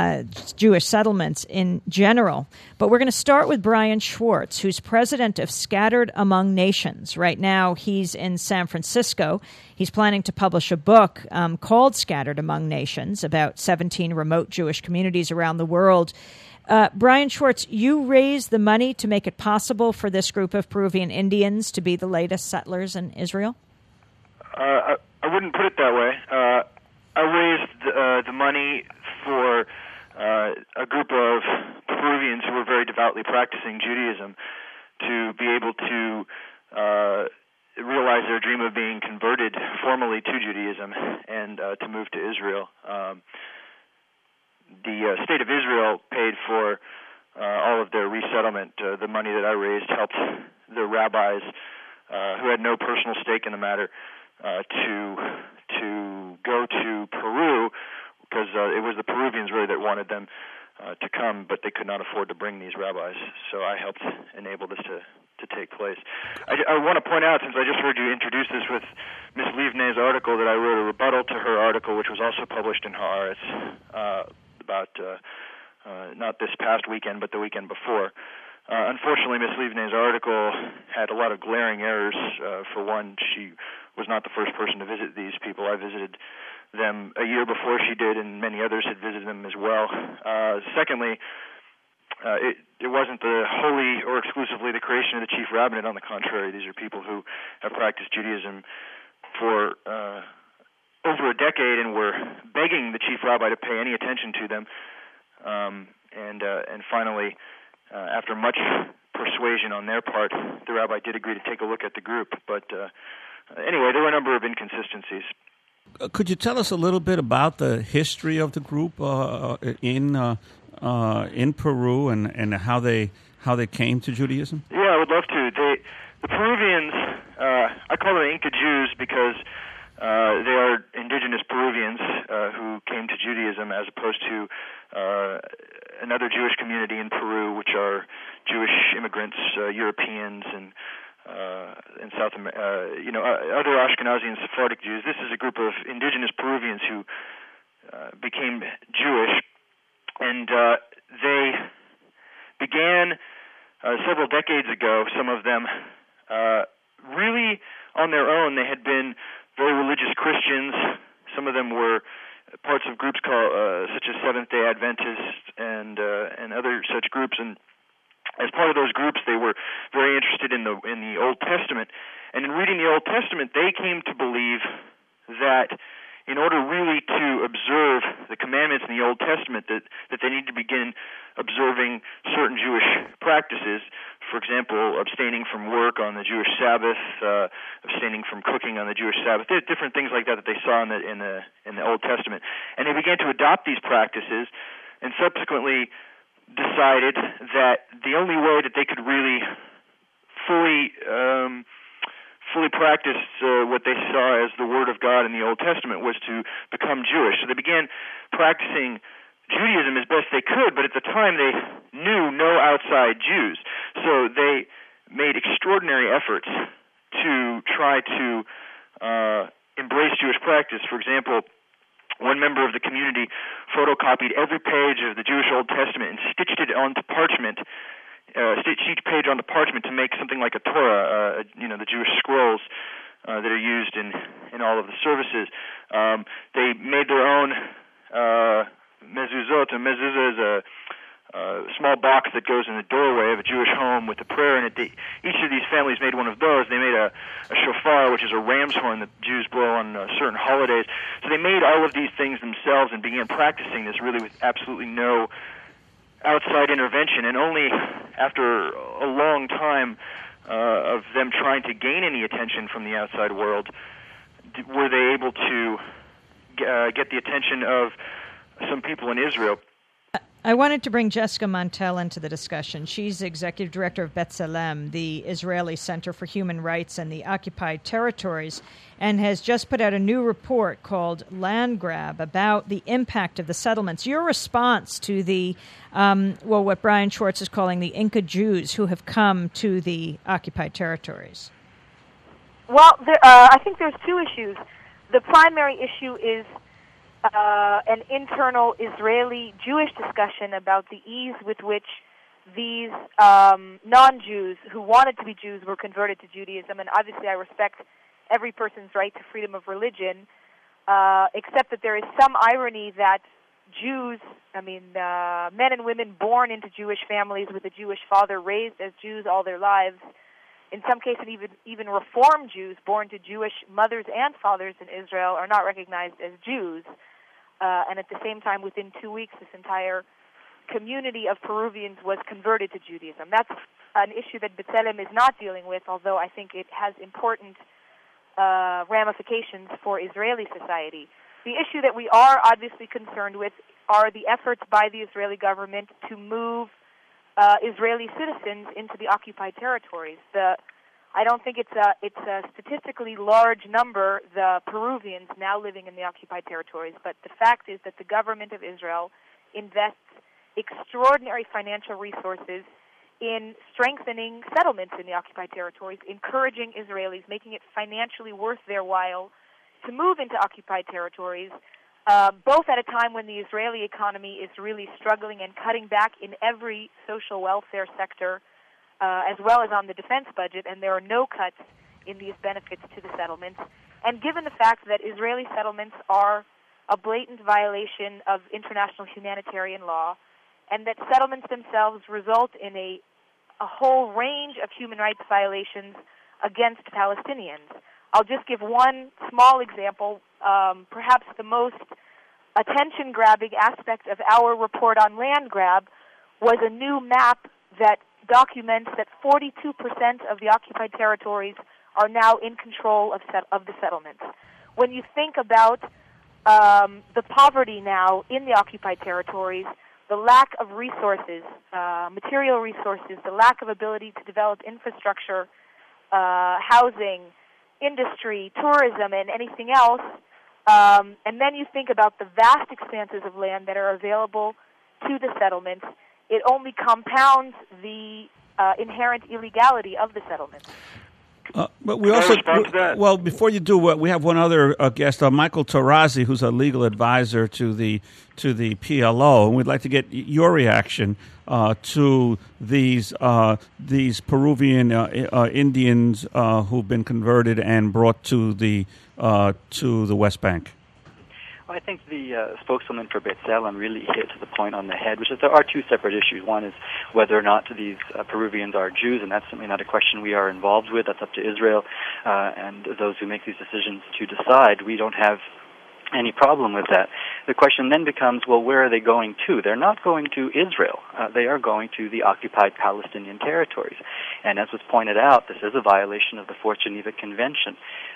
Jewish settlements in general. But we're going to start with Brian Schwartz, who's president of Scattered Among Nations. Right now, he's in San Francisco. He's planning to publish a book called Scattered Among Nations about 17 remote Jewish communities around the world. Brian Schwartz, you raised the money to make it possible for this group of Peruvian Indians to be the latest settlers in Israel? I wouldn't put it that way. I raised the money for a group of Peruvians who were very devoutly practicing Judaism to be able to realize their dream of being converted formally to Judaism and to move to Israel. The state of Israel paid for all of their resettlement. The money that I raised helped the rabbis who had no personal stake in the matter to go to Peru, because it was the Peruvians really that wanted them to come, but they could not afford to bring these rabbis. So I helped enable this to take place. I want to point out, since I just heard you introduce this with Ms. Livne's article, that I wrote a rebuttal to her article, which was also published in Haaretz. about not this past weekend, but the weekend before. Unfortunately, Ms. Livne's article had a lot of glaring errors. For one, she was not the first person to visit these people. I visited them a year before she did, and many others had visited them as well. Secondly, it wasn't wholly or exclusively the creation of the chief rabbinate. On the contrary, these are people who have practiced Judaism for over a decade and were begging the chief rabbi to pay any attention to them. And finally, after much persuasion on their part, the rabbi did agree to take a look at the group. But anyway, there were a number of inconsistencies. Could you tell us a little bit about the history of the group in Peru and how they came to Judaism? Yeah, I would love to. The Peruvians, I call them Inca Jews because they are indigenous Peruvians who came to Judaism, as opposed to another Jewish community in Peru, which are Jewish immigrants, Europeans, and South other Ashkenazi and Sephardic Jews. This is a group of indigenous Peruvians who became Jewish, and they began several decades ago. Some of them really on their own. They had been very religious Christians. Some of them were parts of groups called such as Seventh-day Adventists and other such groups. And as part of those groups, they were very interested in the Old Testament. And in reading the Old Testament, they came to believe that in order really to observe the commandments in the Old Testament, that they need to begin observing certain Jewish practices. For example, abstaining from work on the Jewish Sabbath, abstaining from cooking on the Jewish Sabbath. There are different things like that they saw in the Old Testament, and they began to adopt these practices, and subsequently decided that the only way that they could really fully practice what they saw as the Word of God in the Old Testament was to become Jewish. So they began practicing Judaism as best they could, but at the time they knew no outside Jews. So they made extraordinary efforts to try to embrace Jewish practice. For example, one member of the community photocopied every page of the Jewish Old Testament and stitched it onto parchment, stitched each page onto parchment to make something like a Torah, the Jewish scrolls that are used in all of the services. They made their own mezuzot. A mezuzah is a small box that goes in the doorway of a Jewish home with a prayer in it. Each of these families made one of those. They made a shofar, which is a ram's horn that Jews blow on certain holidays. So they made all of these things themselves and began practicing this really with absolutely no outside intervention. And only after a long time of them trying to gain any attention from the outside world were they able to get the attention of some people in Israel. I wanted to bring Jessica Montel into the discussion. She's executive director of B'Tselem, the Israeli Center for Human Rights and the Occupied Territories, and has just put out a new report called Land Grab about the impact of the settlements. Your response to the, what Brian Schwartz is calling the Inca Jews who have come to the occupied territories. Well, I think there's two issues. The primary issue is an internal Israeli Jewish discussion about the ease with which these non-Jews who wanted to be Jews were converted to Judaism. And obviously I respect every person's right to freedom of religion, except that there is some irony that Jews, men and women born into Jewish families with a Jewish father, raised as Jews all their lives, in some cases even Reform Jews born to Jewish mothers and fathers in Israel are not recognized as Jews. And at the same time, within 2 weeks, this entire community of Peruvians was converted to Judaism. That's an issue that B'Tselem is not dealing with, although I think it has important ramifications for Israeli society. The issue that we are obviously concerned with are the efforts by the Israeli government to move Israeli citizens into the occupied territories. I don't think it's a statistically large number, the Peruvians now living in the occupied territories, but the fact is that the government of Israel invests extraordinary financial resources in strengthening settlements in the occupied territories, encouraging Israelis, making it financially worth their while to move into occupied territories, both at a time when the Israeli economy is really struggling and cutting back in every social welfare sector, as well as on the defense budget, and there are no cuts in these benefits to the settlements. And given the fact that Israeli settlements are a blatant violation of international humanitarian law, and that settlements themselves result in a whole range of human rights violations against Palestinians. I'll just give one small example. Perhaps the most attention-grabbing aspect of our report on land grab was a new map that documents that 42% of the occupied territories are now in control of the settlements. When you think about the poverty now in the occupied territories, the lack of resources, material resources, the lack of ability to develop infrastructure, housing, industry, tourism, and anything else, and then you think about the vast expanses of land that are available to the settlements, it only compounds the inherent illegality of the settlements. But we also, well, before you do, we have one other guest, Michael Tarazi, who's a legal advisor to the PLO, and we'd like to get your reaction to these Peruvian Indians who've been converted and brought to the West Bank. Well, I think the spokeswoman for B'Tselem really hit the point on the head, which is there are two separate issues. One is whether or not these Peruvians are Jews, and that's certainly not a question we are involved with. That's up to Israel and those who make these decisions to decide. We don't have any problem with that. The question then becomes, well, where are they going to? They're not going to Israel. They are going to the occupied Palestinian territories. And as was pointed out, this is a violation of the Fourth Geneva Convention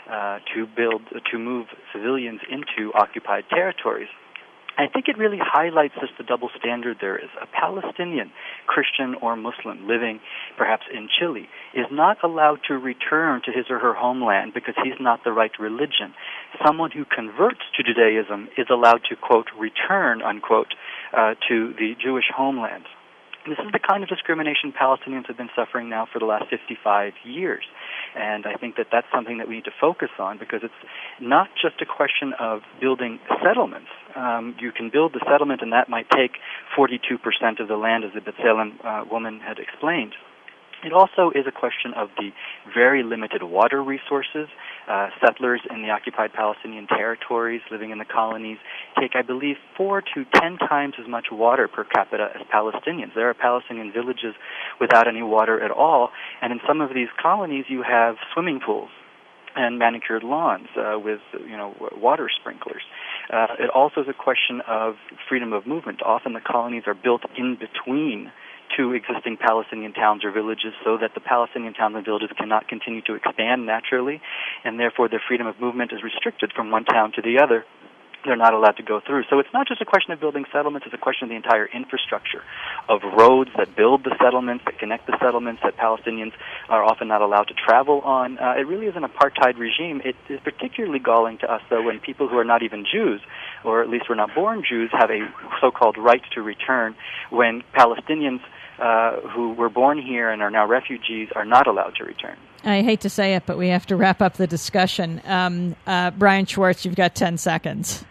to move civilians into occupied territories. I think it really highlights just the double standard there is. A Palestinian, Christian or Muslim, living perhaps in Chile, is not allowed to return to his or her homeland because he's not the right religion. Someone who converts to Judaism is allowed to, quote, return, unquote, to the Jewish homeland. This is the kind of discrimination Palestinians have been suffering now for the last 55 years. And I think that that's something that we need to focus on because it's not just a question of building settlements. You can build the settlement and that might take 42% of the land, as the B'Tselem woman had explained. It also is a question of the very limited water resources. Settlers in the occupied Palestinian territories living in the colonies take, I believe, 4 to 10 times as much water per capita as Palestinians. There are Palestinian villages without any water at all, and in some of these colonies you have swimming pools and manicured lawns with water sprinklers. It also is a question of freedom of movement. Often the colonies are built in between two existing Palestinian towns or villages so that the Palestinian towns and villages cannot continue to expand naturally, and therefore their freedom of movement is restricted from one town to the other. They're not allowed to go through. So it's not just a question of building settlements, it's a question of the entire infrastructure of roads that build the settlements, that connect the settlements, that Palestinians are often not allowed to travel on. It really is an apartheid regime. It is particularly galling to us, though, when people who are not even Jews, or at least were not born Jews, have a so-called right to return, when Palestinians who were born here and are now refugees are not allowed to return. I hate to say it, but we have to wrap up the discussion. Brian Schwartz, you've got 10 seconds.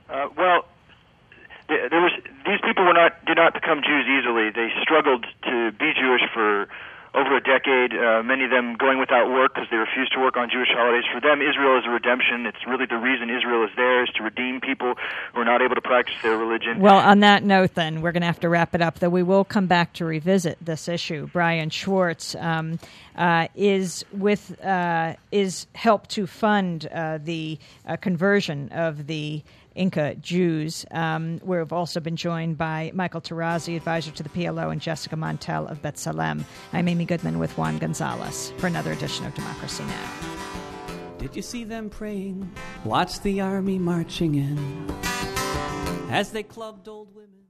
These people did not become Jews easily. They struggled to be Jewish for over a decade, many of them going without work because they refused to work on Jewish holidays. For them, Israel is a redemption. It's really the reason Israel is there, is to redeem people who are not able to practice their religion. Well, on that note, then, we're going to have to wrap it up, though we will come back to revisit this issue. Brian Schwartz is helped to fund the conversion of the Inca Jews. We've also been joined by Michael Tarazi, advisor to the PLO, and Jessica Montel of B'Tselem. I'm Amy Goodman with Juan Gonzalez for another edition of Democracy Now! Did you see them praying? Watch the army marching in as they clubbed old women.